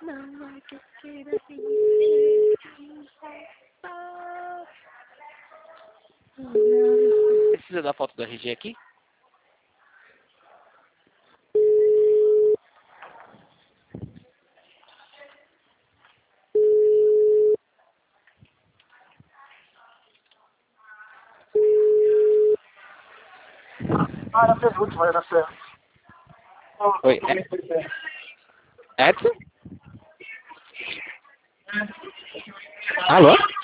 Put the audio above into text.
Não há que queira vencer. Precisa da foto do RG aqui? Ah, na pergunta, vai dar certo. Oi, Edson? Alô?